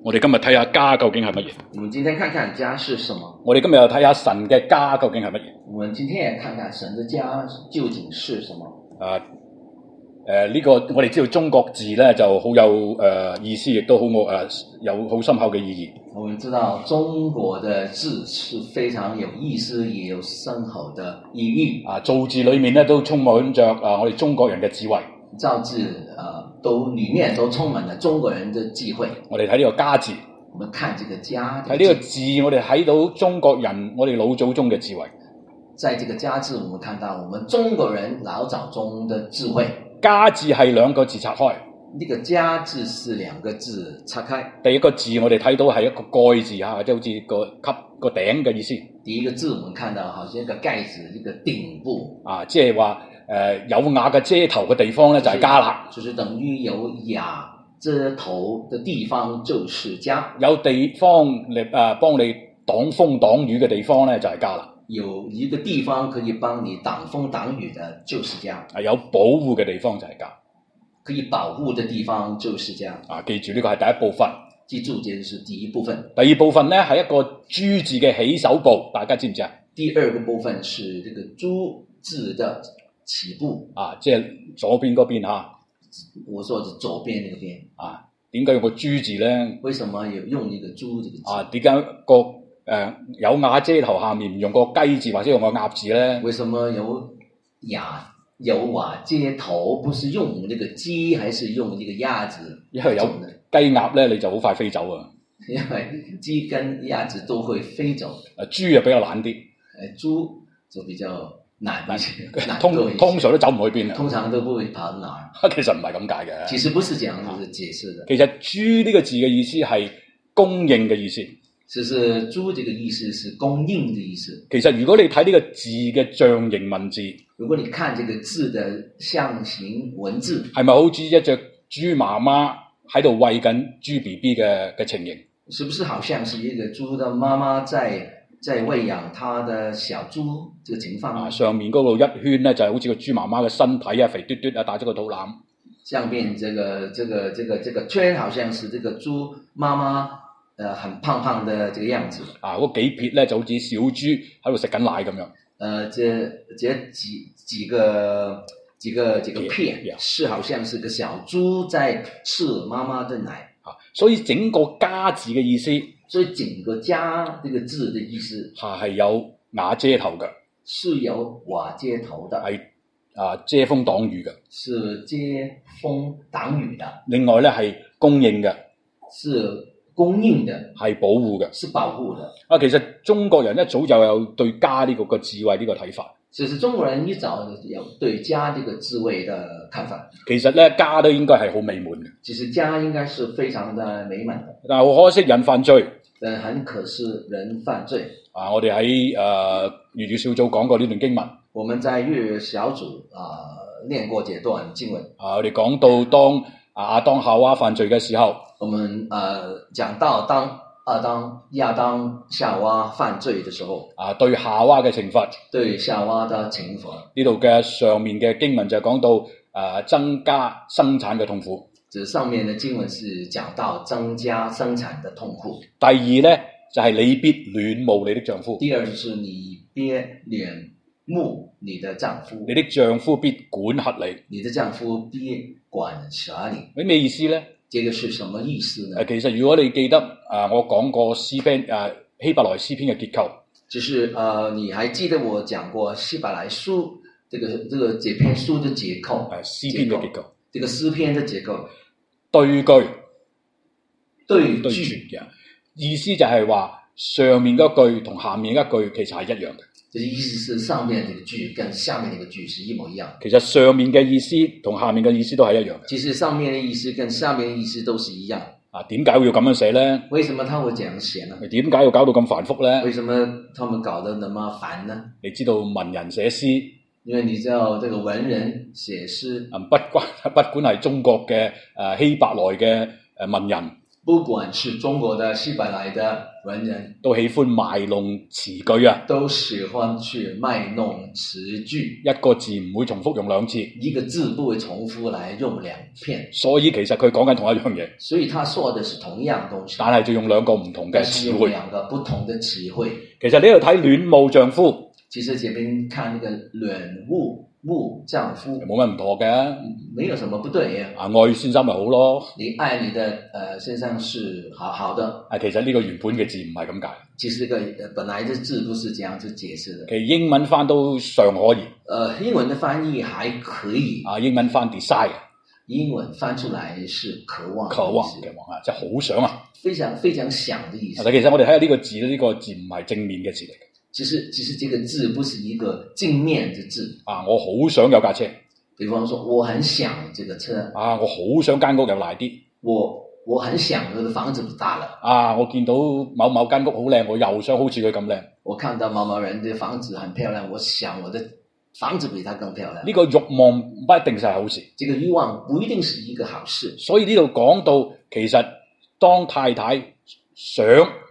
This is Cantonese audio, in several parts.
我哋今日睇下家究竟係乜嘢。 我們今天看看家是什麼。 我哋今日又睇下神嘅家究竟係乜嘢。 我們今天也看看神的家究竟是什麼。 呢個我哋知道中國字咧就好有意思，亦都好有好深厚嘅意義。 我們知道中國的字是非常有意思，也有深厚的意義。 造字裏面咧都充滿着我哋中國人嘅智慧。 造字裏面都充滿了中國人的智慧。 我哋睇呢個家字， 我們看這個家， 睇呢個字，我哋睇到中國人我哋老祖宗嘅智慧。 在這個家字，我們看到我們中國人老早中的智慧。 家字係兩個字拆開， 呢個家字是兩個字拆開。 第一個字我哋睇到係一個蓋字嚇，即係好似個級個頂嘅意思。 第一個字我們看到好像一個蓋子，一個頂部。 即係話有瓦嘅遮頭嘅地方咧就係家啦。 就是等於有瓦遮頭嘅地方就是家。 有地方嚟幫你擋風擋雨嘅地方咧就係家啦。 有一個地方可以幫你擋風擋雨的，就是家。 有保護嘅地方就係家， 可以保護的地方就是家。 記住呢個係第一部分。 記住，這是第一部分。 第二部分咧係一個豬字嘅起手部，大家知唔知啊？ 第二個部分是這個豬字的起步。 即係左邊嗰邊嚇。 我說是左邊那個邊。 點解用個豬字咧？ 為什麼有用呢個豬這個字？ 點解個有瓦遮頭下面唔用個雞字或者用個鴨字咧？ 為什麼有瓦遮頭不是用呢個雞，還是用呢個鴨字？ 因為有雞鴨咧，你就好快飛走啊！ 因為雞跟鴨子都會飛走。 豬啊比較懶啲。 豬就比較難一些， 通常都走唔去邊啊！ 通常都不會跑到哪兒。 其實唔係咁解嘅。 其實不是這樣子解釋的。 其實豬呢個字嘅意思係供應嘅意思。 其實豬這個意思是供應的意思。 其實如果你睇呢個字嘅象形文字， 如果你看這個字的象形文字， 係咪好似一隻豬媽媽喺度餵緊豬 BB 嘅情形？ 是不是好像是一個豬的媽媽在餵養它的小豬這個情況？ 上面嗰度一圈咧就係好似個豬媽媽嘅身體肥嘟嘟帶咗個肚腩。 上面這個圈好像是這個豬媽媽。很胖胖的這個樣子。 嗰幾撇咧就好似小豬喺度食緊奶咁樣。這個片是好像是個小豬在吃媽媽的奶。 所以整個家字嘅意思， 所以整個家這個字的意思係有瓦遮頭嘅， 是有瓦遮頭的， 係遮風擋雨嘅， 是遮風擋雨的。 另外咧係供應嘅， 是供應的， 係保護嘅， 是保護的。 其實中國人一早就有對家呢個智慧呢個睇法。 其實中國人一早有對家呢個智慧的看法。 其實咧家都應該係好美滿嘅。 其實家應該是非常的美滿的。 但係好可惜人犯罪。 但很可惜人犯罪。 我哋喺粵語小組講過呢段經文。 我們在粵語小組念過這段經文。 我哋講到當亞當夏娃犯罪嘅時候。 我們講到當亞當夏娃犯罪的時候， 對夏娃嘅懲罰， 對夏娃的懲罰。呢度嘅上面嘅經文就講到增加生產嘅痛苦。 這上面嘅經文是講到增加生產的痛苦。 第二咧就係你必戀慕你的丈夫。 第二就是你必戀慕你的丈夫。 你的丈夫必管轄你。 你的丈夫必管轄你。 咩意思咧？ 這個是什麼意思呢？ 其實如果你記得我講過詩篇希伯來詩篇嘅結構， 就是你還記得我講過希伯來書這篇書的結構？ 詩篇嘅結構， 這個詩篇的結構， 對句對句嘅意思就係話上面嗰句同下面一句其實係一樣嘅。 就是意思是上面這個句跟下面那個句是一模一樣。 其實上面嘅意思同下面嘅意思都係一樣嘅。 其實上面的意思跟下面的意思都是一樣。 點解要咁樣寫咧？ 為什麼他會這樣寫呢？ 點解要搞到咁繁複咧？ 為什麼他們搞得那麼煩呢？ 你知道文人寫詩， 因為你知道這個文人寫詩， 不管係中國嘅希伯來嘅文人， 不管是中國的、西北來的文人， 都喜歡賣弄詞句啊， 都喜歡去賣弄詞句， 一個字唔會重複用兩次， 一個字不會重複來用兩遍， 所以其實佢講緊同一樣嘢， 所以他說的是同樣東西， 但係就用兩個唔同嘅詞彙， 兩個不同的詞彙。 其實呢度睇戀慕丈夫， 其實這邊看那個戀慕丈夫冇乜唔妥嘅， 沒有什麼不對嘅。 愛先生咪好咯， 你愛你的先生是好的。 其實呢個原本嘅字唔係咁解。 其實這個本來的字不是這樣子解釋的。 其實英文翻都尚可以。 英文的翻譯還可以。 英文翻 desire， 英文翻出來是渴望嘅望啊，即係好想啊， 非常非常想的意思。 但其實我哋睇下呢個字，呢個字唔係正面嘅字嚟嘅。 其實這個字不是一個正面的字。 我好想有架車。 比方說，我很想這個車。 我好想間屋又大啲。 我很想我的房子大了。 我見到某間屋好靚，我又想好似佢咁靚。 我看到某人的房子很漂亮，我想我的房子比他更漂亮。 呢個慾望不一定係好事。 這個慾望不一定是一個好事。 所以呢度講到，其實當太太想，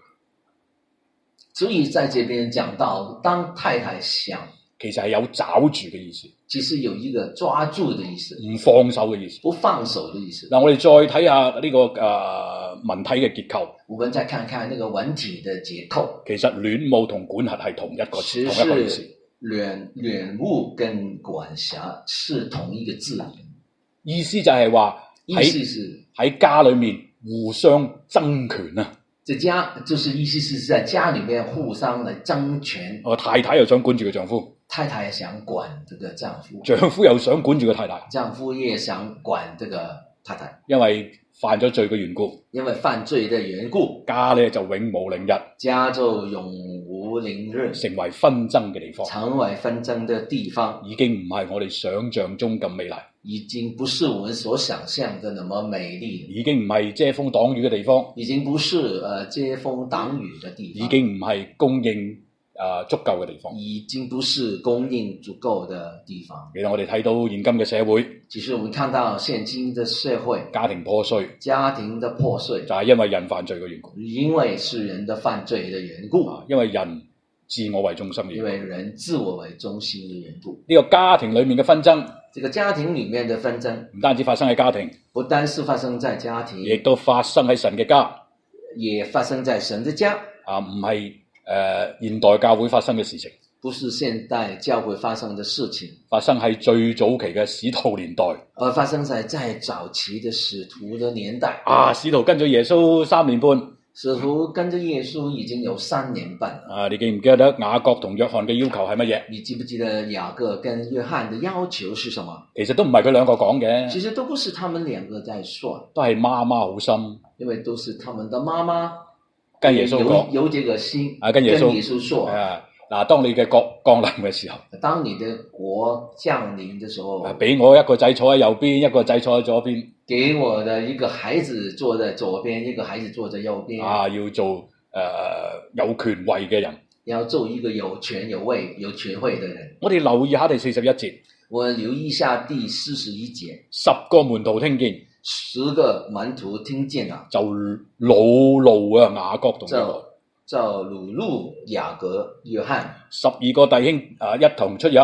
所以在這邊講到，當太太想， 其實係有抓住嘅意思。 其實有一個抓住的意思， 唔放手嘅意思， 不放手的意思。 嗱，我哋再睇下呢個文體嘅結構。 我們再看看那個文體的結構。 其實戀慕同管轄係同一個意思。 戀慕跟管轄是同一個字， 意思就係話喺家裏面互相爭權啊！ 這家就是意思是在家裏面互相來爭權。 太太又想管住個丈夫， 太太也想管這個丈夫， 丈夫又想管住個太太， 丈夫也想管這個太太。 因為犯咗罪嘅緣故，家咧就永無寧日， 家就永無寧日， 成為紛爭嘅地方， 成為紛爭的地方， 已經唔係我哋想象中咁美麗， 已經不是我們所想象的那麼美麗， 已經唔係遮風擋雨嘅地方， 已經不是遮風擋雨的地方， 已經唔係供應足夠嘅地方， 已經不是供應足夠的地方。 其實我哋睇到現今嘅社會， 其實我們看到現今的社會， 家庭破碎， 就係因為人犯罪嘅緣故， 因為是人的犯罪的緣故， 因為人自我為中心嘅緣故， 因為人自我為中心嘅緣故。 呢個家庭裏面嘅紛爭， 這個家庭裏面的紛爭， 唔單止發生喺家庭， 不單是發生在家庭， 亦都發生喺神嘅家， 也發生在神的家。 唔係現代教會發生嘅事情， 不是現代教會發生的事情， 發生喺最早期嘅使徒年代， 而發生在早期的使徒的年代。 使徒跟咗耶穌3年半， 使徒跟着耶穌已經有3年半了。 你記唔記得雅各同約翰嘅要求係乜嘢？ 你記不記得雅各跟約翰的要求是什麼？ 其實都唔係佢兩個講嘅， 其實都不是他們兩個在說， 都係媽媽好心， 因為都是他們的媽媽跟耶穌講， 有這個心， 跟耶穌說， 當你嘅國降臨嘅時候， 當你的國降臨的時候， 俾我一個仔坐喺右邊，一個仔坐喺左邊， 給我的一個孩子坐在左邊，一個孩子坐在右邊， 要做有權位嘅人， 要做一個有權有位有權位的人。 我哋留意下第41節， 我留意一下第41節 ，10個門徒聽見 ，10個門徒聽見了， 就惱怒雅各同約翰， 就惱怒雅各約翰 ，12個弟兄一同出入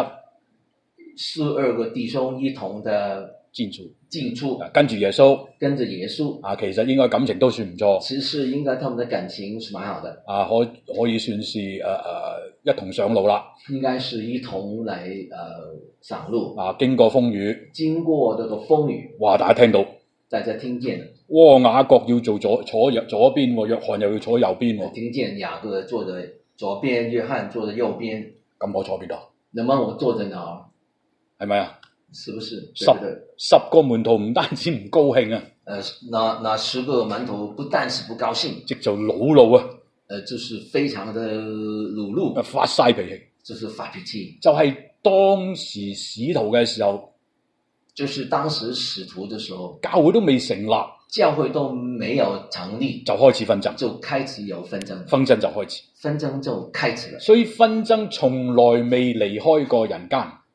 ，12個弟兄一同的進出， 跟住耶穌， 其實應該感情都算唔錯， 其實應該他們的感情是蠻好的， 可以算是一同上路啦， 應該是一同來上路， 經過風雨， 哇，大家聽見了， 雅各要坐左邊，約翰又要坐右邊， 聽見雅各坐在左邊，約翰坐在右邊， 咁我坐邊度？ 那麼我坐在哪？ 係咪啊？ 是不是 ？10個門徒唔單止唔高興啊， 那10個門徒不但是不高興， 即就惱怒啊， 就是非常的惱怒， 發晒脾氣， 就是發脾氣， 就係當時使徒嘅時候。 就是當時使徒的時候， 教會都未成立， 教會都沒有成立， 就開始紛爭， 就開始有紛爭， 紛爭就開始了， 所以紛爭從來未離開過人間，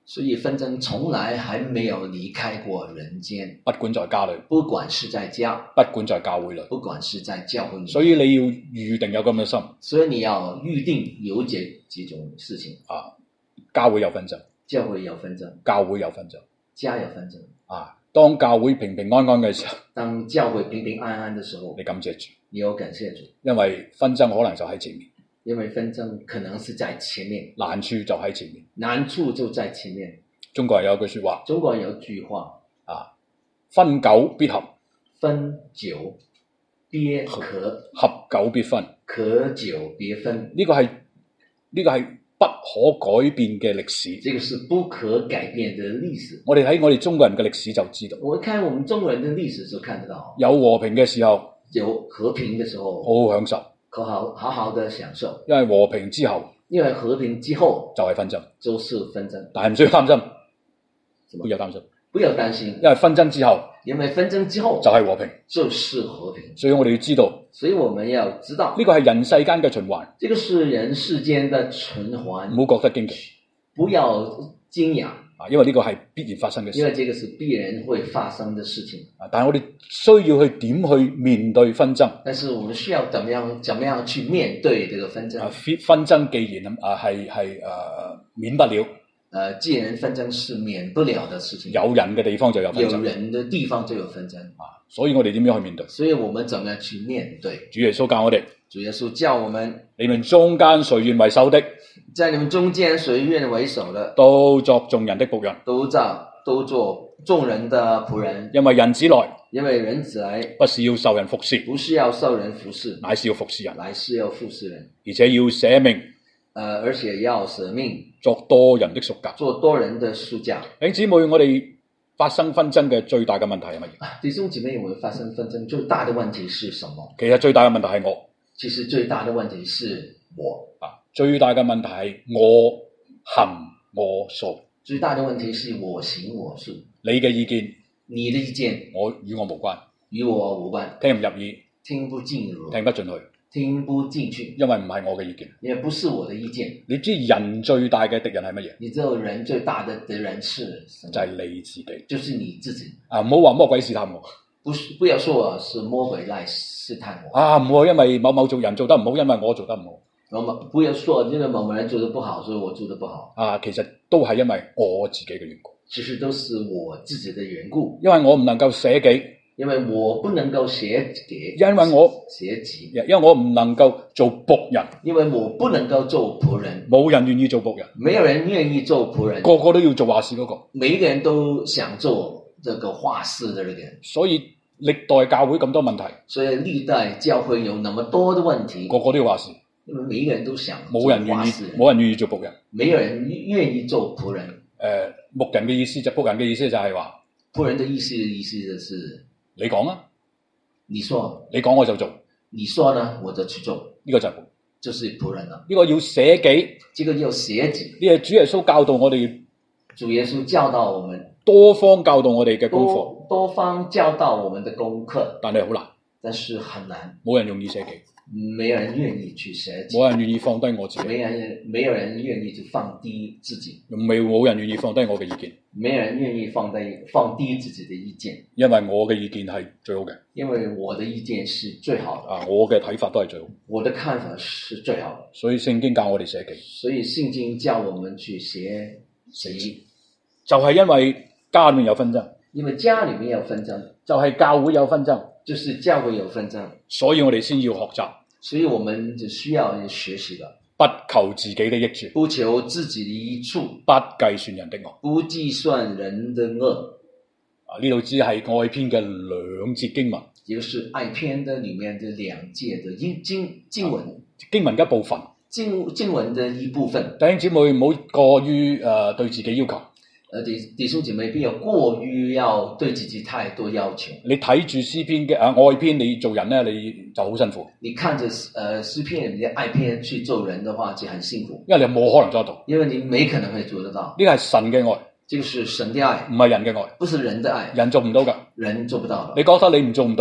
所以紛爭從來還沒有離開過人間， 不管在家裏， 不管是在家， 不管在教會裏， 不管是在教會裏。 所以你要預定有咁嘅心， 所以你要預定有這幾種事情啊。教會有紛爭， 教會有紛爭， 教會有紛爭， 家有紛爭啊。當教會平平安安嘅時候， 當教會平平安安嘅時候， 你感謝主， 你有感謝主， 因為紛爭可能就喺前面， 因為紛爭可能是在前面， 難處就喺前面， 難處就在前面。 中國人有句說話， 中國人有句話啊，分久必合， 分久必合， 合久必分， 合久必分。 呢個係不可改變嘅歷史， 這個是不可改變的歷史。 我哋喺我哋中國人嘅歷史就知道， 我看我們中國人的歷史就看得到， 有和平嘅時候， 有和平的時候， 好好享受， 好好的享受。 因為和平之後， 因為和平之後就係紛爭， 就是紛爭。 但係唔需要擔心，不要擔心， 不要擔心， 因為紛爭之後， 因為紛爭之後就係和平， 就是和平。 所以我哋要知道， 所以我們要知道， 呢個係人世間嘅循環， 這個是人世間的循環， 唔好覺得驚奇， 不要驚訝啊，因為呢個係必然發生嘅事， 因為這個是必然會發生的事情。 啊，但係我哋需要去點去面對紛爭， 但是我們需要怎麼樣去面對這個紛爭？ 紛爭既然係免不了。 既然紛爭是免不了的事情， 有人嘅地方就有紛爭， 有人的地方就有紛爭啊！所以我哋點樣去面對？ 所以我們怎麼樣去面對？ 主耶穌教我哋， 主耶穌教我們： 你們中間誰願為首的， 在你們中間誰願為首的， 都作眾人的僕人， 都做眾人的僕人。 因為人子來， 因為人子來， 不是要受人服侍， 不是要受人服侍， 乃是要服侍人， 乃是要服侍人， 而且要捨命， 而且要捨命， 作多人的贖價， 做多人的贖價。 弟兄姊妹，我哋發生紛爭嘅最大嘅問題係乜嘢？ 弟兄姊妹，我們發生紛爭最大的問題是什麼？ 其實最大嘅問題係我。 其實最大的問題是我。 最大嘅問題係我行我素。 最大的問題是我行我素。 你嘅意見， 你的意見， 與我無關， 與我無關， 聽唔入耳， 聽不進入， 聽不進去， 聽不進去， 因為唔係我嘅意見， 也不是我的意見。 你知人最大嘅敵人係乜嘢？ 你知道人最大的敵人是什麼？ 就係你自己， 就是你自己。 啊，唔好話魔鬼試探我， 不要說我是魔鬼來試探我。 啊，唔好因為某某做人做得唔好，因為我做得唔好。 不要說因為某某人做得不好，所以我做得不好。 啊，其實都係因為我自己嘅緣故。 其實都是我自己的緣故。 因為我唔能夠捨己， 因為我不能夠捨己， 因為我捨己， 因為我唔能夠做僕人， 因為我不能夠做僕人， 冇人願意做僕人， 沒有人願意做僕人， 個個都要做話事嗰個， 每一個人都想做這個話事的人， 所以歷代教會咁多問題， 所以歷代教會有那麼多的問題， 個個都要話事， 因為每一個人都想做冇人願意做僕人， 沒有人願意做僕人。 牧人嘅意思僕人嘅意思就係話， 僕人的意思就是你講啊， 你說， 你講我就做， 你說呢我就去做， 呢個就係就是僕人啦。 呢個要捨己， 這個要捨己。 呢個主耶穌教導我哋， 主耶穌教導我們多方教導我哋嘅功課， 多方教導我們的功課， 但係好難， 但是很難， 冇人容易捨己。 沒有人願意去捨己， 冇人願意放低我自己， 沒有人願意去放低自己， 冇人願意放低我嘅意見， 沒有人願意放低自己的意見， 因為我嘅意見係最好嘅， 因為我的意見是最好的， 啊，我嘅睇法都係最好， 我的看法是最好的， 所以聖經教我哋捨己， 所以聖經教我們去捨己， 就係因為家裏面有紛爭， 因為家裏面有紛爭， 就係教會有紛爭， 就是教會有紛爭， 所以我哋先要學習， 所以我們就需要學習了， 不求自己的益處， 不求自己的益處， 不計算人的惡， 不計算人的惡。 啊，呢度只係愛篇嘅兩節經文， 也就是愛篇的裏面的兩節的經文， 經文嘅一部分， 經文的一部分。 弟兄姊妹唔好過於對自己要求。 弟兄姐妹不要過於要對自己太多要求。 你睇住詩篇嘅愛篇，你做人咧，你就好辛苦。 你看着詩篇裏面的愛篇去做人的話，就很辛苦。 因為你冇可能做得到。 因為你沒可能會做得到。 呢個係神嘅愛， 這個是神的愛， 唔係人嘅愛。 不是人的愛， 人做唔到㗎， 人做不到的。 你覺得你唔做唔到，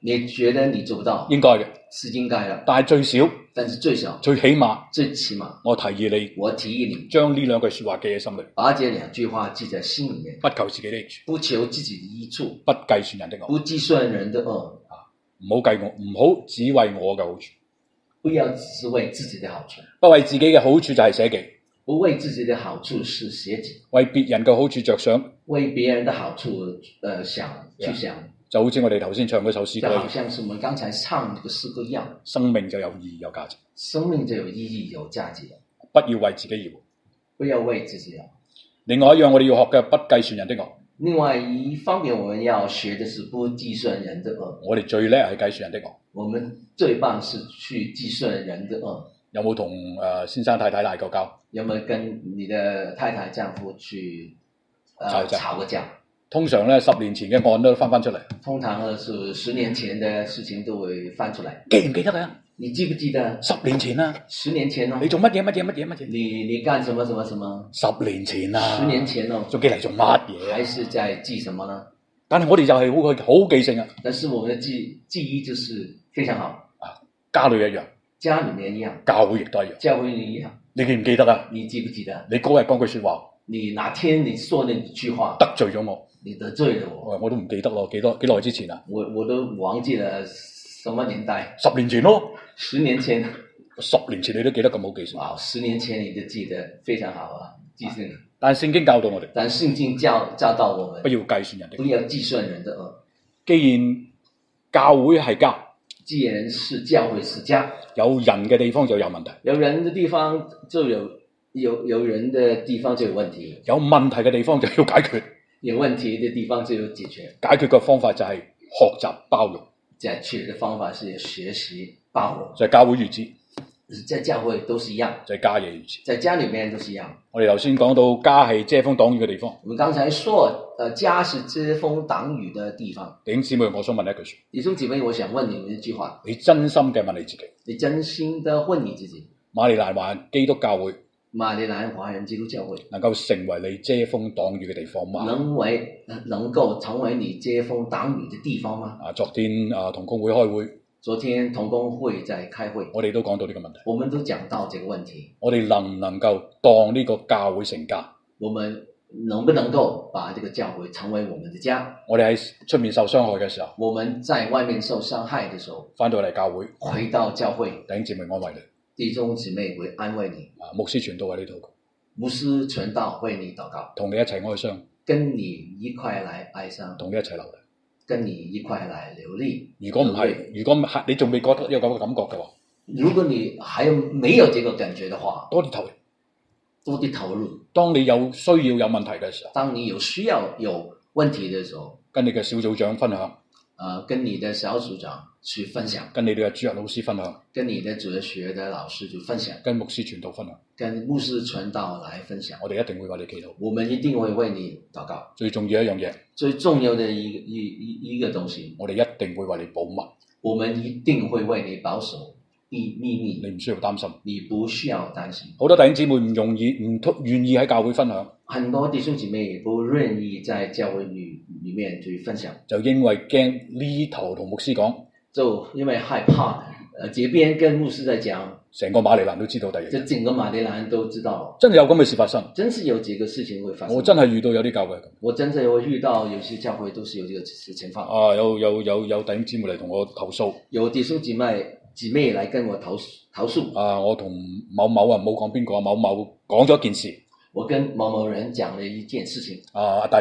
你覺得你做不到？ 應該嘅， 是應該的。 但係最少，最起碼，我提議你將呢兩句說話記喺心裏， 把這兩句話記在心裏面， 不求自己的益處， 不求自己的益處， 不計算人的惡， 不計算人的惡， 唔好只為我嘅好處， 不要只為自己的好處， 不為自己嘅好處就係捨己， 不為自己的好處是捨己， 為別人嘅好處着想， 為別人的好處去想。 就好似我哋頭先唱嗰首詩歌， 就好像是我們剛才唱這個詩歌一樣， 生命就有意義有價值， 生命就有意義有價值， 不要為自己而活， 不要為自己而活。 另外一樣我哋要學嘅，不計算人的惡。 另外一方面我們要學的是不計算人的惡。 我哋最叻係計算人的惡， 我們最棒是去計算人的惡。 有冇同先生太太鬧過交？ 有沒有跟你的太太丈夫去吵過架？通常呢10年前嘅案都翻出嚟。 通常呢是10年前的事情都會翻出嚟。 記唔記得啊？ 你記不記得 ？10年前啊 ，10年前哦。 你做乜嘢？ 你幹什麼 ？10年前啊 ，10年前哦。 仲記嚟做乜嘢？ 還是在記什麼呢？ 但係我哋就係好記性啊。 但是我們的記憶就是非常好啊。家裏一樣， 家裏面一樣， 教會亦都一樣， 教會一樣。 你記唔記得啊？ 你記不記得？ 你嗰日講句說話， 你哪天你說那句話得罪咗我？ 你得罪了我， 我都唔記得咯，幾耐之前啊？ 我都忘記了什麼年代 ？10年前咯 ，10年前 ，10年前你都記得咁好記性？ 哇，10年前你都記得非常好啊，記性。 但聖經教導我哋， 但聖經教導我們， 不要計算人的， 不要計算人的惡。 既然教會係家， 既然是教會是家， 有人嘅地方就有問題， 有人的地方就有人的地方就有問題， 有問題嘅地方就要解決。 有問題的地方就有解決， 解決嘅方法就係學習包容。 解決的方法是學習包容。 在教會如此， 在教會都是一樣， 在家也如此， 在家裏面都是一樣。 我哋頭先講到家係遮風擋雨嘅地方。 我們剛才說，家是遮風擋雨的地方。 弟兄姊妹，我想問一句說， 弟兄姊妹，我想問你們一句話， 你真心嘅問你自己， 你真心的問你自己， 馬里蘭華人基督教會， 馬里蘭華人基督教會能夠成為你遮風擋雨嘅地方嗎？ 能夠成為你遮風擋雨的地方嗎？ 昨天同工會開會， 昨天同工會在開會， 我哋都講到呢個問題， 我們都講到這個問題， 我哋能唔能夠當呢個教會成家？ 我們能不能夠把這個教會成為我們的家？ 我哋喺出面受傷害嘅時候， 我們在外面受傷害的時候， 翻到嚟教會， 回到教會， 弟兄姊妹安慰你， 弟兄姊妹會安慰你， 牧師傳道為你禱告， 牧師傳道為你禱告， 同你一齊哀傷， 跟你一塊來哀傷， 同你一齊流淚， 跟你一塊來流淚。 如果唔係，你仲未覺得有咁嘅感覺嘅話， 如果你還沒有這個感覺的話， 多啲投入。當你有需要有問題嘅時候， 當你有需要有問題的時候， 跟你嘅小組長分享， 跟你的小組長去分享， 跟你嘅主日老師分享， 跟你的哲學的老師去分享， 跟牧師傳道分享， 跟牧師傳道來分享。 我哋一定會為你祈禱， 我們一定會為你禱告。 最重要一樣嘢， 最重要的一個東西， 我哋一定會為你保密， 我們一定會為你保守秘密。 你唔需要擔心， 你不需要擔心。 好多弟兄姊妹唔願意喺教會分享， 很多弟兄姊妹不願意在教會裏面去分享， 就因為驚呢頭同牧師講， 就因為害怕，這邊跟牧師在講， 成個馬里蘭都知道第二日， 就整個馬里蘭都知道， 真係有咁嘅事發生， 真是有這個事情會發生。 我真係遇到有啲教會， 我真係會遇到有些教會都是有這個情況。 有弟兄姊妹嚟同我投訴， 有弟兄姊妹來跟我投訴。 我同某某啊，冇講邊個，某某講咗一件事。 我跟某某人講了一件事情。 第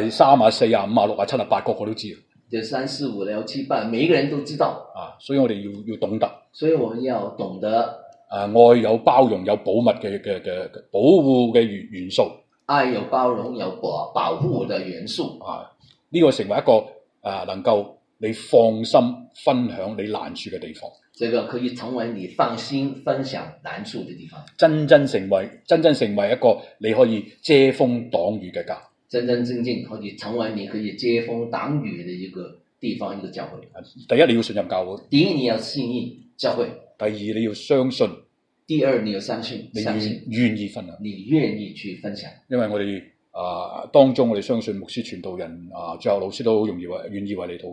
3、4、5、6、7、8個都知。 就3、4、5、6、7、8，每一個人都知道。 所以我哋要懂得。 所以我們要懂得。 愛有包容有保密嘅保護嘅元素。 愛有包容有保護的元素。 呢個成為一個能夠你放心分享你難處嘅地方。 這個可以成為你放心分享難處的地方。真正成為一個你可以遮風擋雨嘅家。真正可以成為你可以遮風擋雨的一個地方，一個教會。 第一，你要信任教會。 第一，你要信任教會。 第二，你要相信。 第二，你要相信。 你願意分享。 你願意去分享。 因為我哋當中我哋相信牧師傳道人最後老師都好願意為你禱告。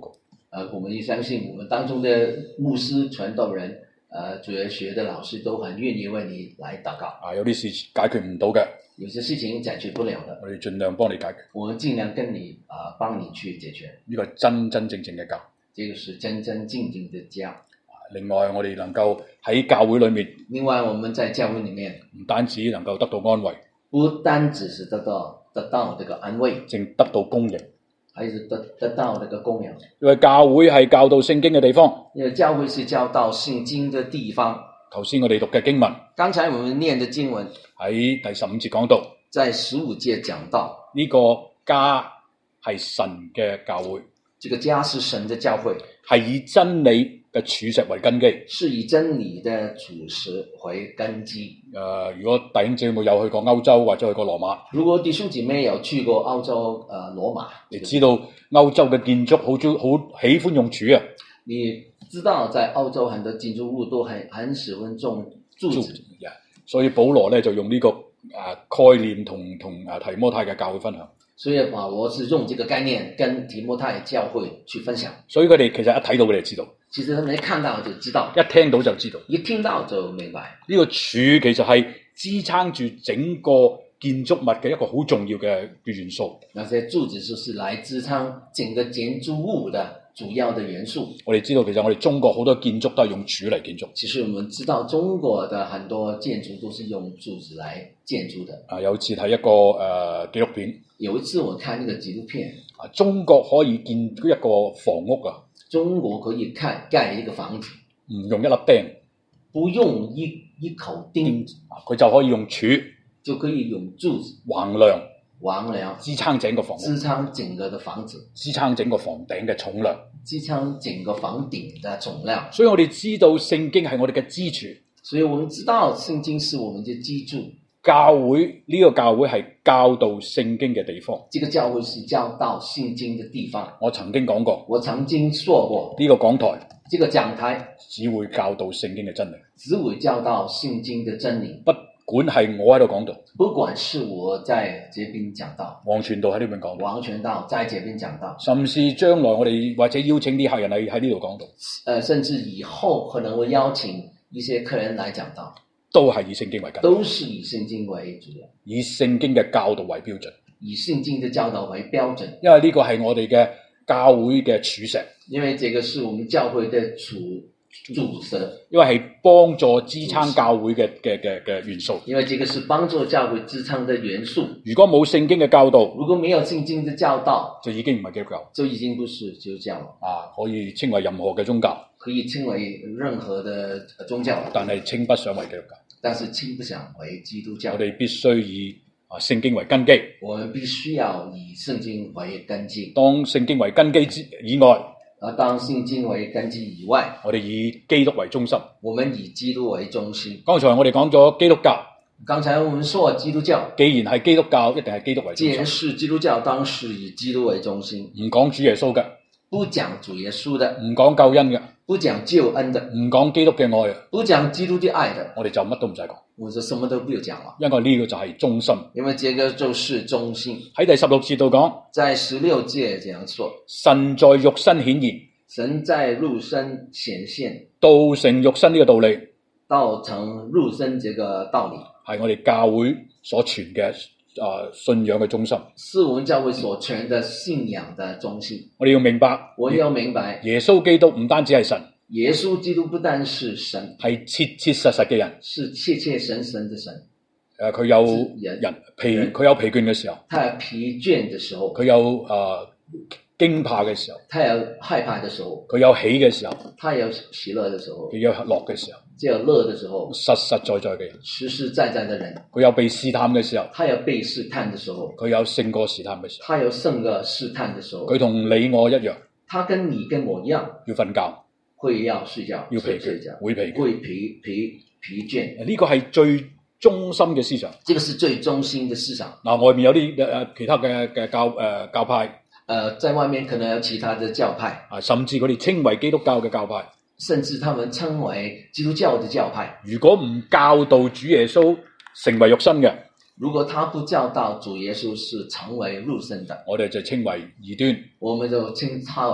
我們要相信我們當中的牧師、傳道人、主日學的老師都很願意為你來禱告。 有啲事解決唔到嘅， 有些事情解決不了的， 我哋盡量幫你解決。 我們盡量跟你幫你去解決。 呢個係真真正正嘅教， 這個是真真正正的家。 另外，我哋能夠喺教會裏面， 另外我們在教會裏面唔單止能夠得到安慰， 不單只是得到這個安慰， 正得到供應， 還是得到這個供養。 因為教會係教導聖經嘅地方， 因為教會是教導聖經的地方。 頭先我哋讀嘅經文， 剛才我們念的經文喺第15節講到， 在15節講到呢個家係神嘅教會， 這個家是神的教會， 係以真理嘅柱石為根基， 是以真理的柱石為根基。 如果弟兄姊妹有去過歐洲或者去過羅馬， 如果弟兄姊妹有去過歐洲羅馬， 你知道歐洲嘅建築好喜歡用柱啊。 你知道在歐洲很多建築物都很喜歡種柱子， 所以保羅咧就用呢個概念同提摩太嘅教會分享。 所以保羅是用這個概念跟提摩太教會去分享。 所以佢哋其實一睇到佢哋就知道， 其實他們一看到就知道， 一聽到就知道， 一聽到就明白。 呢個柱其實係支撐住整個建築物嘅一個好重要嘅元素。 那些柱子就是來支撐整個建築物的主要的元素。 我哋知道其實我哋中國好多建築都係用柱嚟建築。 其實我們知道中國的很多建築都是用柱子來建築的。 有一次睇一個紀錄片， 有一次我看那個紀錄片， 中國可以建一個房屋啊， 中國可以蓋一個房子， 唔用一粒釘， 不用一口釘， 佢就可以用柱， 就可以用柱子橫梁支撐整個房屋， 支撐整個的房子， 支撐整個房頂嘅重量， 支撐整個房頂的重量。 所以我哋知道聖經係我哋嘅支柱， 所以我們知道聖經是我們的支柱。 教會呢個教會係教導聖經嘅地方， 這個教會是教導聖經的地方。 我曾經講過， 我曾經說過， 呢個講台， 這個講台只會教導聖經嘅真理， 只會教導聖經的真理。 不管係我喺度講道， 不管是我在這邊講道， 王傳道喺呢邊講道， 王傳道在這邊講道， 甚至將來我哋或者邀請啲客人喺呢度講道， 甚至以後可能會邀請一些客人來講道， 都係以聖經為根， 都是以聖經為主， 以聖經嘅教導為標準， 以聖經的教導為標準。 因為呢個係我哋嘅教會嘅柱石， 因為這個是我們教會的柱石， 因為係幫助支撐教會嘅元素。 因為這個是幫助教會支撐的元素。 如果冇聖經嘅教導， 如果沒有聖經的教導， 就已經唔係基督教， 就已經不是基督教了。 可以稱為任何嘅宗教， 可以稱為任何的宗教， 但係稱不上為基督教。 但是稱不上為基督教。 我哋必須以聖經為根基。 我們必須要以聖經為根基。 當聖經為根基以外， 當聖經為根基以外， 我哋以基督為中心。 我們以基督為中心。 剛才我哋講咗基督教， 剛才我們說基督教， 既然係基督教，一定係基督為中心。 既然是基督教，當是以基督為中心。 唔講主耶穌嘅， 不講主耶穌的， 唔講救恩嘅， 不講救恩的， 唔講基督嘅愛， 不講基督的愛的， 我哋就乜都唔使講， 我就什麼都不要講了。 因為呢個就係中心。 因為這個就是中心。 喺第16節度講， 在16節這樣說， 神在肉身顯現， 神在肉身顯現， 道成肉身呢個道理， 道成肉身這個道理， 係我哋教會所傳嘅信仰嘅中心， 是我們教會所傳的信仰的中心。 我哋要明白， 我要明白， 耶穌基督唔單止係神， 耶穌基督不單是神， 係切切實實嘅人， 是切切實實的神。 佢有佢有疲倦嘅時候， 他有疲倦的時候， 佢有驚怕嘅時候， 他有害怕的時候， 佢有喜嘅時候， 他有喜樂的時候， 佢有樂嘅時候， 只有樂的時候， 實實在在嘅人， 實實在在的人， 佢有被試探嘅時候， 他有被試探的時候， 佢有勝過試探嘅時候， 他有勝過試探的時候， 佢同你我一樣， 他跟你跟我一樣， 要瞓覺， 會要睡覺， 要疲倦，會疲倦，呢個係最中心嘅思想， 這個是最中心的思想。 外面有啲其他嘅教派， 在外面可能有其他的教派， 甚至佢哋稱為基督教嘅教派， 甚至他們稱為基督教的教派。 如果唔教導主耶穌成為肉身嘅， 如果他不教導主耶穌是成為肉身的， 我哋就稱為異端， 我們就稱他為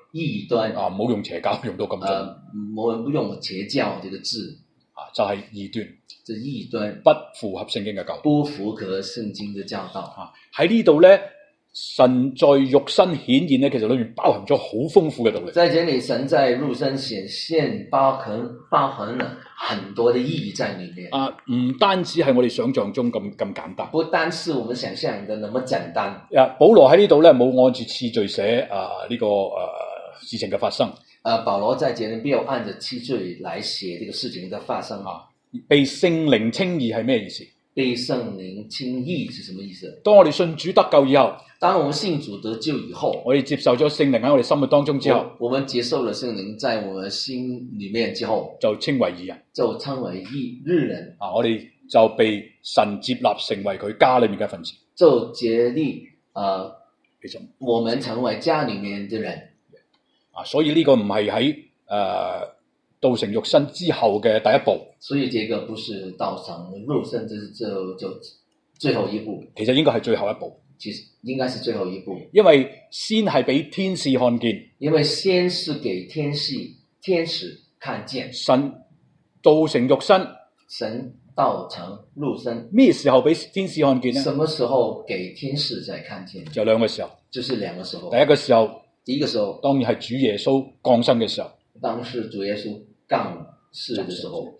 異端啊，唔好用邪教用到咁盡。 我們不用邪教這個字啊，就係異端。 這異端不符合聖經嘅教導， 不符合聖經嘅教導。 啊，喺呢度咧，神在肉身顯現咧，其實裏面包含咗好豐富嘅道理。 在這裡，神在肉身顯現包含了很多的意義在裡面。啊， 唔單止係我哋想象中咁簡單， 不單是我們想象的那麼簡單。 啊，保羅喺呢度咧冇按住次序寫呢個事情嘅發生。 保羅在這裡沒有按着次序來寫這個事情的發生。 被聖靈稱義係咩意思？ 被聖靈稱義是什麼意思？ 當我哋信主得救以後， 當我們信主得救以後， 我哋接受咗聖靈喺我哋心目當中之後， 我們接受了聖靈在我們心裡面之後， 就稱為義人， 就稱為義人。啊， 我哋就被神接納成為佢家裡面嘅一份子， 就接力我們成為家裡面的人。 啊，所以呢個唔係喺道成肉身之後嘅第一步， 所以這個不是道成肉身，這是就最後一步。 其實應該係最後一步， 其實應該是最後一步， 因為先係俾天使看見， 因為先是給天使看見神道成肉身， 神道成肉身， 咩時候俾天使看見呢？ 什麼時候給天使再看見？ 就兩個時候， 就是兩個時候。 第一個時候，當然係主耶穌降生嘅時候， 當是主耶穌降世的時候，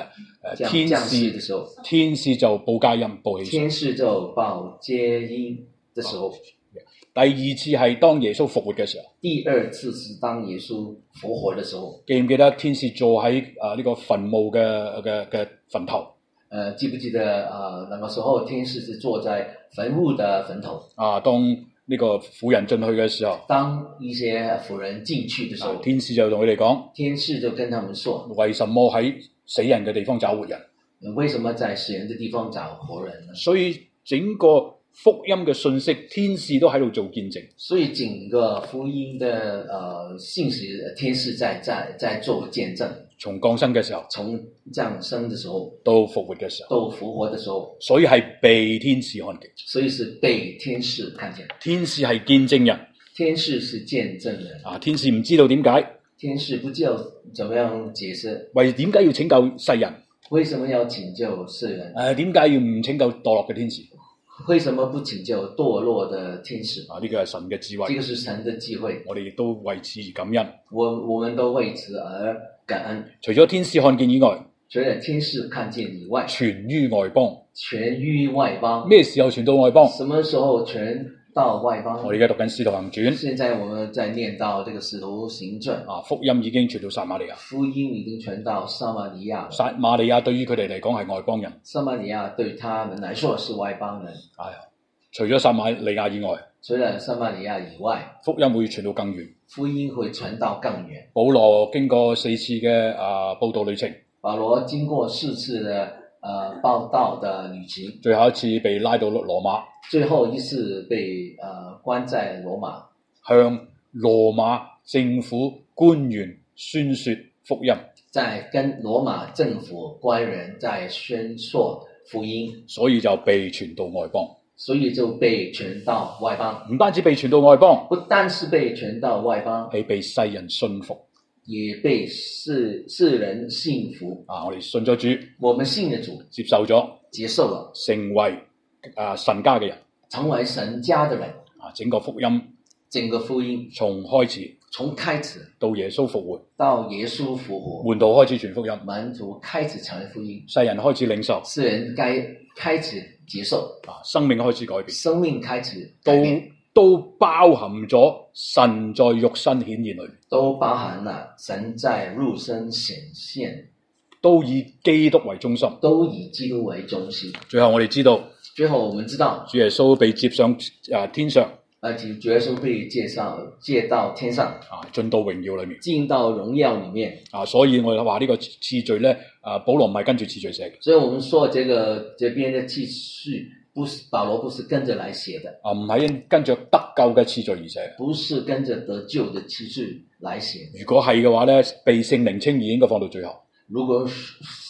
天使就報佳音，報喜訊， 天使就報接音的時候。 第二次係當耶穌復活嘅時候， 第二次是當耶穌復活的時候。 記唔記得天使坐喺呢個墳墓嘅墳頭？ 記不記得那個時候天使是坐在墳墓的墳頭？ 當呢個婦人進去嘅時候， 當一些婦人進去的時候， 天使就同佢哋講， 天使就跟他們說， 為什麼喺死人嘅地方找活人？ 為什麼在死人的地方找活人呢？ 所以整個福音嘅信息，天使都喺度做見證。 所以整個福音的信息，天使在做見證。 從降生嘅時候， 從降生的時候到復活嘅時候， 到復活的時候， 所以係被天使看見。 所以是被天使看見。 天使係見證人， 天使是見證人。 天使唔知道點解， 天使不知道怎麼樣解釋， 為點解要拯救世人？ 為什麼要拯救世人？ 點解要唔拯救墮落嘅天使？ 為什麼不拯救墮落的天使？ 呢個係神嘅智慧， 這個是神的智慧。 我哋亦都為此而感恩。 我們都為此而感恩。 除咗天使看見以外， 除了天使看見以外， 傳於外邦。 傳於外邦。 咩時候傳到外邦？ 什麼時候傳到外邦？ 我哋而家讀緊《使徒行傳》。 現在我們在念到這個《使徒行傳》。 福音已經傳到撒瑪利亞。 福音已經傳到撒瑪利亞。 撒瑪利亞對於佢哋嚟講係外邦人。 撒瑪利亞對他們來說是外邦人。 除咗撒瑪利亞以外， 除了撒瑪利亞以外， 福音會傳到更遠。 福音會傳到更遠。 保羅經過4次嘅佈道旅程。 保羅經過4次的報道的旅程。 最後一次被拉到羅馬。 最後一次被關在羅馬， 向羅馬政府官員宣說福音。 在跟羅馬政府官員在宣說福音， 所以就被傳到外邦。 所以就被傳到外邦。 唔單止被傳到外邦， 不單是被傳到外邦， 係被世人信服， 也被世人信服。 我哋信咗主， 我們信了主， 接受咗，成為神家嘅人， 成為神家的人。 整個福音從開始到耶穌復活，門徒開始傳福音， 門徒開始傳福音， 世人開始領受， 世人開始接受， 生命開始改變， 生命開始改變， 都包含咗神在肉身顯現裏面， 都包含了神在肉身顯現， 都以基督為中心， 最後我們知道， 主耶穌被接上天上， 主耶穌被接到天上， 進到榮耀裏面，所以我哋話呢個次序咧，保羅唔係跟住次序寫嘅。 所以我們說這邊的次序，保羅不是跟着來寫的， 唔係跟着得救嘅次序而寫， 不是跟着得救的次序來寫。 如果係嘅話咧，被聖靈稱義應該放到最後。 如果是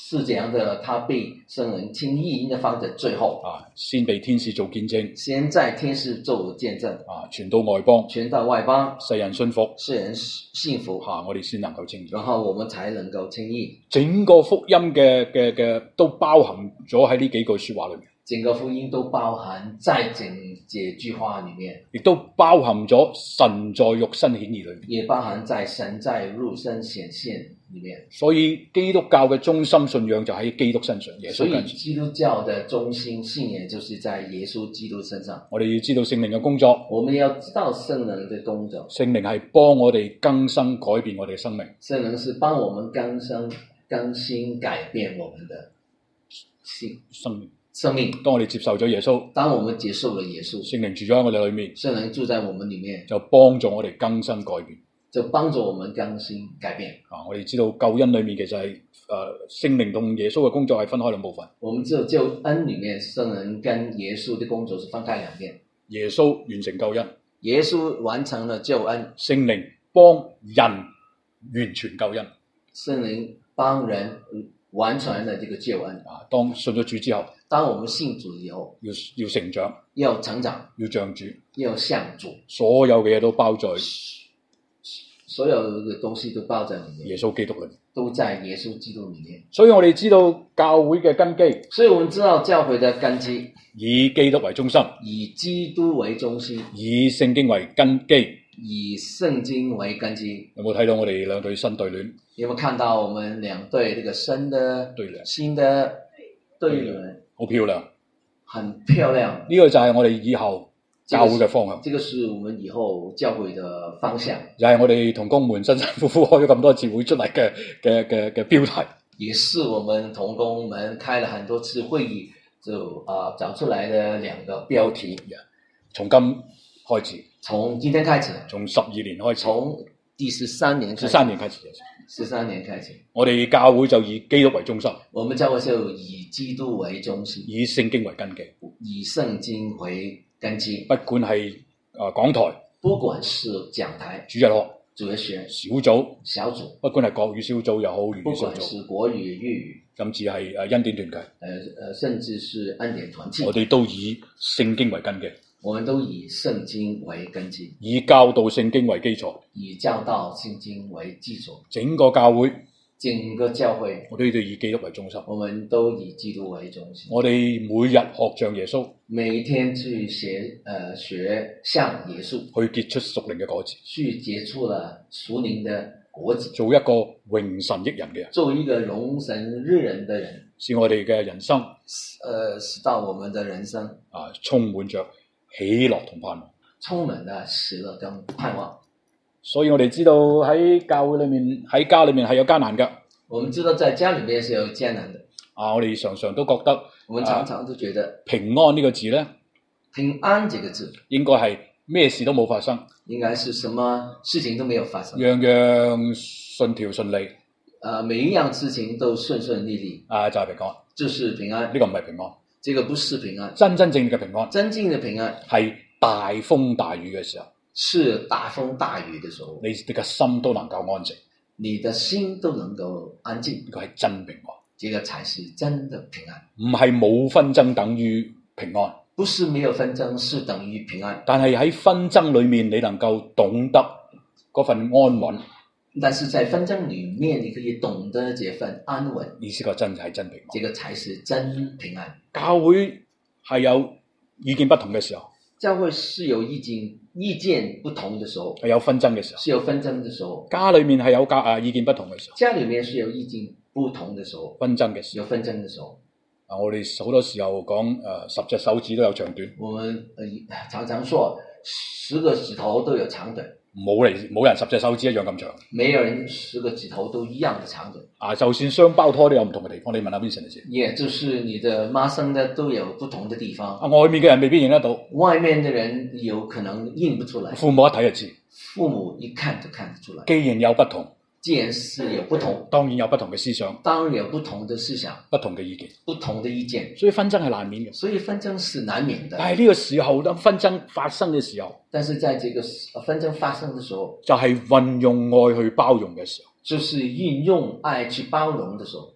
是這樣的，他被聖靈輕易應該放在最後先被天使做見證， 先在天使做見證傳到外邦， 傳到外邦， 世人信服， 世人信服我哋先能夠稱義， 然後我們才能夠稱義。 整個福音嘅都包含咗喺呢幾句說話裏面， 整個福音都包含在這幾句話裏面， 亦都包含咗神在肉身顯現裏面， 也包含在神在肉身顯現裏面。 所以基督教嘅中心信仰就喺基督身上，耶穌身上。 所以基督教的中心信仰就是在耶穌基督身上。 我哋要知道聖靈嘅工作， 我們要知道聖靈的工作。 聖靈係幫我哋更新改變我哋嘅生命。 聖靈是幫我們更新改變我們的生命。 當我哋接受咗耶穌， 當我們接受了耶穌， 聖靈住咗喺我哋裏面， 聖靈住在我們裏面， 就幫助我哋更新改變， 就幫助我們更新改變。 我哋知道救恩裏面其實係聖靈同耶穌嘅工作係分開兩部分。 我們知道救恩裏面聖靈跟耶穌的工作是分開兩邊。 耶穌完成救恩， 耶穌完成了救恩， 聖靈幫人完全救恩， 聖靈幫人完成了這個救恩。 當信咗主之後， 當我們信主以後， 要成長， 要成長， 要像主， 要像主， 所有嘅嘢都包在所有嘅東西都包在裏面， 耶穌基督裏面， 都在耶穌基督裏面。 所以我哋知道教會嘅根基， 所以我們知道教會的根基以基督為中心， 以基督為中心， 以聖經為根基， 以聖經為根基。 有冇睇到我哋兩對新對聯？ 有冇看到我們兩對這個新的對聯？ 新的對聯， 好漂亮， 很漂亮。 呢個就係我哋以後教會嘅方向。 這個是我們以後教會的方向， 又係我哋同工們辛辛苦苦開咗咁多次會出嚟嘅標題。 也是我們同工們開了很多次會議就找出來的兩個標題。 從今開始， 從今天開始， 從12年開始， 從第13年開始 13年開始 ，13年開始， 我哋教會就以基督為中心， 我們教會就以基督為中心， 以聖經為根基， 以聖經為根基。 不管係講台， 不管是講台、 主日學、 主日學、 小組，不管係國語小組又好，粵語小組， 不管是國語、粵語， 甚至係恩典團契， 甚至是恩典團契， 我哋都以聖經為根基。 我們都以聖經為根基， 以教導聖經為基礎， 以教導聖經為基礎。 整個教會， 我哋都以基督為中心。 我們都以基督為中心。 我哋每日學像耶穌， 每天去學像耶穌， 去結出屬靈嘅果子， 去結出了屬靈的果子， 做一個榮神益人嘅人， 做一個榮神益人的人， 使我哋嘅人生， 使到我們的人生充滿着喜樂同盼望， 充滿了喜樂跟盼望。 所以我哋知道喺教會裏面，喺家裏面係有艱難㗎。 我們知道在家裏面是有艱難的。 我哋常常都覺得， 我們常常都覺得平安呢個字咧， 平安這個字應該係咩事都冇發生， 應該是什麼事情都沒有發生， 樣樣順條順利。 每一樣事情都順順利利。 就係平安， 就是平安。 呢個唔係平安。 這個不是平安， 真正嘅平安， 真正的平安係大風大雨嘅時候， 是大風大雨嘅時候， 你嘅心都能夠安靜， 你的心都能夠安靜， 呢個係真平安， 這個才是真的平安。 唔係冇紛爭等於平安， 不是沒有紛爭是等於平安， 但係喺紛爭裏面你能夠懂得嗰份安穩。 但是在紛爭裏面，你可以懂得這份安穩， 意思個真係真平安， 這個才是真平安。 教會係有意見不同嘅時候， 教會是有意見不同的時候， 係有紛爭嘅時候， 是有紛爭的時候。 家裏面係有意見不同嘅時候， 家裏面是有意見不同的時候， 紛爭嘅時候， 有紛爭的時候。 我哋好多時候講10隻手指都有長短， 我們常常說10個指頭都有長短。 冇人10隻手指一樣咁長， 沒有人10個指頭都一樣的長短。 就算雙胞胎都有唔同嘅地方，你問下 Vincent 先。 也就是你的媽生的都有不同的地方。 外面嘅人未必認得到， 外面的人有可能認不出來。 父母一睇就知， 父母一看就看得出來。 既然有不同， 既然是有不同， 當然有不同嘅思想， 當然有不同的思想， 不同嘅意見， 不同的意見， 所以紛爭係難免嘅。 所以紛爭是難免的。 但係呢個時候，當紛爭發生嘅時候， 但是在這個紛爭發生的時候， 就係運用愛去包容嘅時候， 就是運用愛去包容的時候。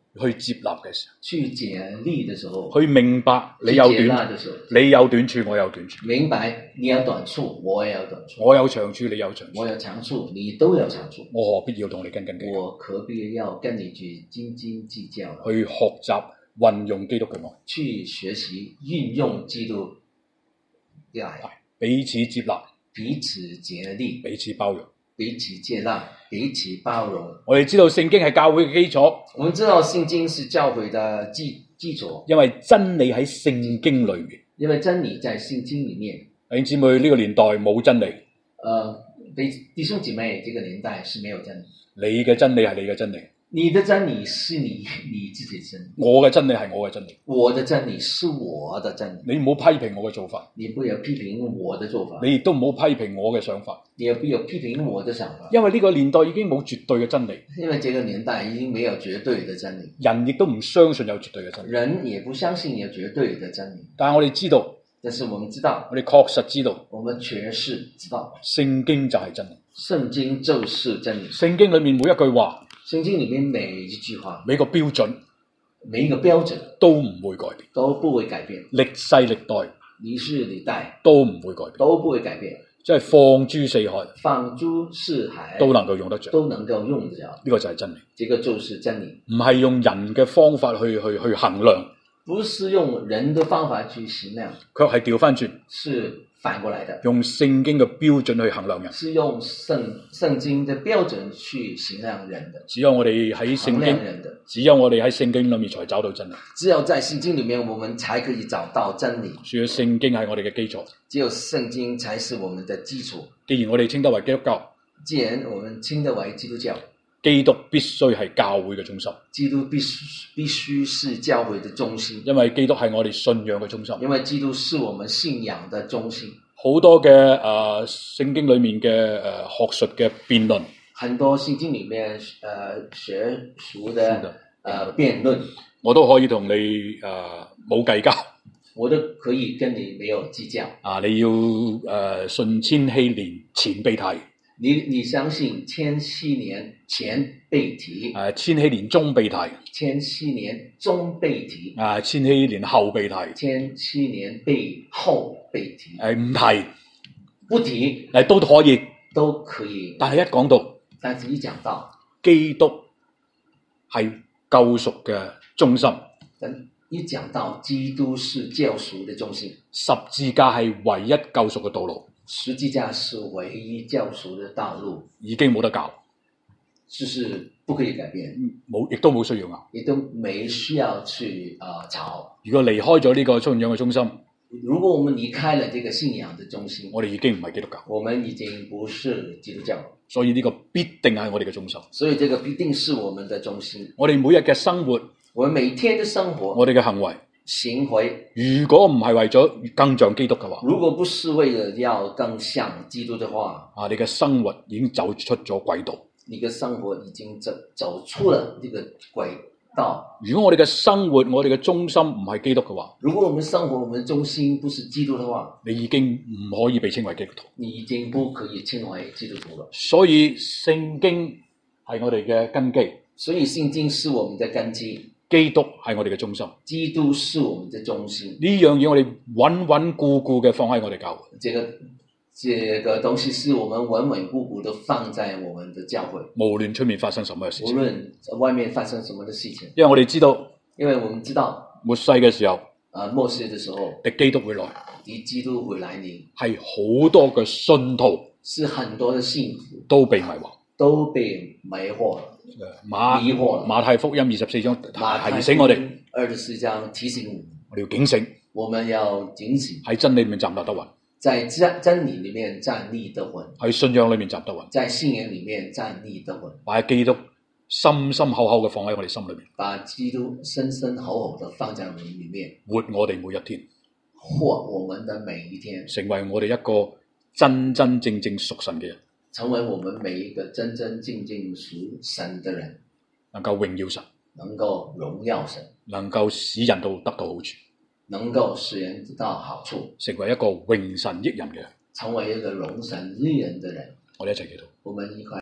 去接納嘅時候， 去接力的時候， 去明白你有短處，我有短處， 明白你有短處，我也有短處， 我有長處，你有長處， 我有長處，你都有長處， 我何必要同你斤斤計較？ 我何必要跟你去斤斤計較？ 去學習運用基督嘅愛， 去學習運用基督嘅愛， 彼此接納， 彼此接力， 彼此包容。 彼此接納，彼此包容。 我哋知道聖經係教會嘅基礎， 我們知道聖經是教會的基礎， 因為真理喺聖經裏面。 因為真理在聖經裏面。 弟兄姊妹，呢個年代冇真理。 弟兄姊妹，這個年代是沒有真理。 你嘅真理係你嘅真理。 你的真理是你自己的真理， 我嘅真理係我嘅真理， 我的真理是我的真理。 你唔好批評我嘅做法， 你不要批評我的做法， 你亦都唔好批評我嘅想法， 你也不要批評我的想法。 因為呢個年代已經冇絕對嘅真理， 因為這個年代已經沒有絕對的真理， 人亦都唔相信有絕對嘅真理， 人也不相信有絕對的真理。 但係我哋知道， 但是我們知道， 我哋確實知道， 我們確實知道， 聖經就係真理， 聖經就是真理。 聖經裏面每一句話， 聖經裏面每一句話， 每個標準， 每一個標準都唔會改變， 都不會改變， 歷世歷代， 歷世歷代都唔會改變， 都不會改變。 即係放諸四海， 放諸四海都能夠用得着， 都能夠用得着。 呢個就係真理， 這個就是真理， 唔係用人嘅方法去衡量， 不是用人的方法去衡量， 卻係調翻轉， 是反過來的， 用聖經嘅標準去衡量人， 是用聖經的標準去衡量人的。 只有我哋喺聖經，只有我哋喺聖經裏面才找到真理。 只有在聖經裏面，我們才可以找到真理。 所以聖經係我哋嘅基礎， 只有聖經才是我們的基礎。 既然我哋稱得為基督教， 既然我們稱得為基督教， 基督必須係教會嘅中心。 基督必須是教會的中心， 因為基督係我哋信仰嘅中心。 因為基督是我們信仰的中心。 好多嘅聖經裏面嘅學術嘅辯論， 很多聖經裏面學術的辯論， 我都可以同你冇計較， 我都可以跟你沒有計較。 你要信千禧年前被提， 你相信千禧年前被提， 千禧年中被提， 千禧年中被提， 千禧年後被提， 千禧年背後被提， 唔提不提， 都可以，但係一講到基督係救贖嘅中心， 一講到基督是救贖的中心， 十字架係唯一救贖嘅道路， 十字架是唯一救贖的道路， 已經冇得教， 就是不可以改變， 亦都冇需要拗， 亦都沒需要去吵。 如果離開咗呢個信仰嘅中心， 如果我們離開了這個信仰的中心， 我哋已經唔係基督教， 我們已經不是基督教， 所以呢個必定係我哋嘅中心。 所以這個必定是我們的中心。 我哋每日嘅生活， 我們每天的生活， 我哋嘅行為，如果唔係為咗更像基督嘅話， 如果不是為了要更像基督的話， 你嘅生活已經走出咗軌道， 你嘅生活已經走出了呢個軌道。 如果我哋嘅生活，我哋嘅中心唔係基督嘅話， 如果我們生活，我們的中心不是基督的話， 你已經唔可以被稱為基督徒， 你已經不可以稱為基督徒了。 所以聖經係我哋嘅根基， 所以聖經是我們的根基， 基督係我哋嘅中心， 基督是我們的中心。 呢樣嘢我哋穩穩固固嘅放喺我哋教會。 這個東西是我們穩穩固固的放在我們的教會， 無論出面發生什麼事情， 無論外面發生什麼的事情， 因為我哋知道， 知道末世嘅時候， 末世的時候， 敵基督會來， 敵基督會來臨， 係好多嘅信徒， 是很多的信徒都被迷惑， 迷惑了。 馬太福音24章提醒我哋 ，24章提醒我哋要警醒， 我們要警醒， 喺真理裏面站立得穩， 在真理裏面站立得穩， 喺信仰裏面站得穩， 在信仰裏面站立得穩， 把基督深深厚厚嘅放喺我哋心裏面， 把基督深深厚厚的放在我們裏面， 活我哋每一天， 活我們的每一天， 成為我哋一個真真正正屬神嘅人， 成為我們每一個真真正正屬神的人， 能夠榮耀神， 能夠榮耀神， 能夠使人都得到好處， 能夠使人得到好處， 成為一個榮神益人嘅人， 成為一個榮神益人的人。 我哋一齊祈禱， 我們一塊。